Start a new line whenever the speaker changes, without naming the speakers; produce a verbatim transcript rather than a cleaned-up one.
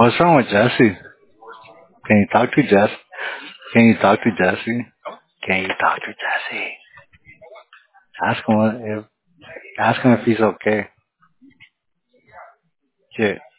What's wrong with Jesse? Can you talk to Jess? Can you talk to Jesse? Can you talk to Jesse? Ask him what- if ask him if he's okay. Shit.